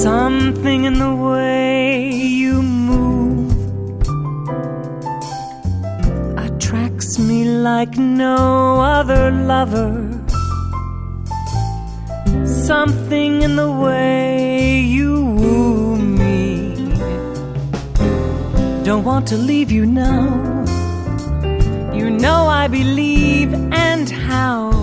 Something in the way you move attracts me like no other lover. Something in the way you woo me. Don't want to leave you now. You know I believe, and how.